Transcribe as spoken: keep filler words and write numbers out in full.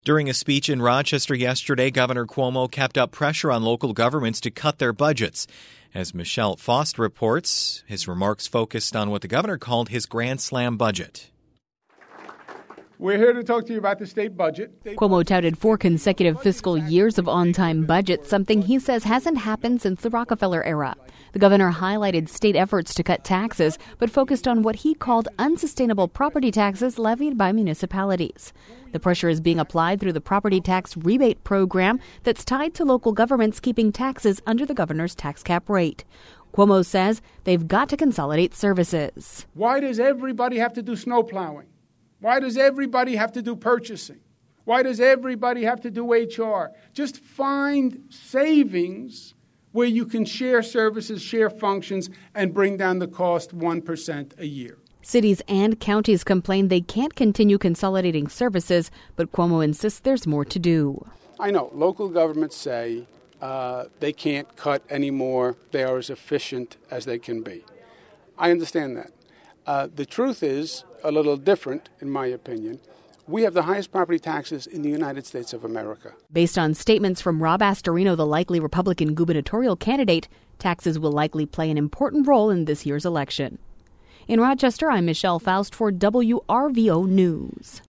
During a speech in Rochester yesterday, Governor Cuomo kept up pressure on local governments to cut their budgets. As Michelle Faust reports, his remarks focused on what the governor called his Grand Slam budget. We're here to talk to you about the state budget. Cuomo touted four consecutive fiscal years of on-time budget, something he says hasn't happened since the Rockefeller era. The governor highlighted state efforts to cut taxes, but focused on what he called unsustainable property taxes levied by municipalities. The pressure is being applied through the property tax rebate program that's tied to local governments keeping taxes under the governor's tax cap rate. Cuomo says they've got to consolidate services. Why does everybody have to do snow plowing? Why does everybody have to do purchasing? Why does everybody have to do H R? Just find savings where you can share services, share functions, and bring down the cost one percent a year. Cities and counties complain they can't continue consolidating services, but Cuomo insists there's more to do. I know local governments say uh, they can't cut anymore. They are as efficient as they can be. I understand that. Uh, the truth is a little different, in my opinion. We have the highest property taxes in the United States of America. Based on statements from Rob Astorino, the likely Republican gubernatorial candidate, taxes will likely play an important role in this year's election. In Rochester, I'm Michelle Faust for W R V O News.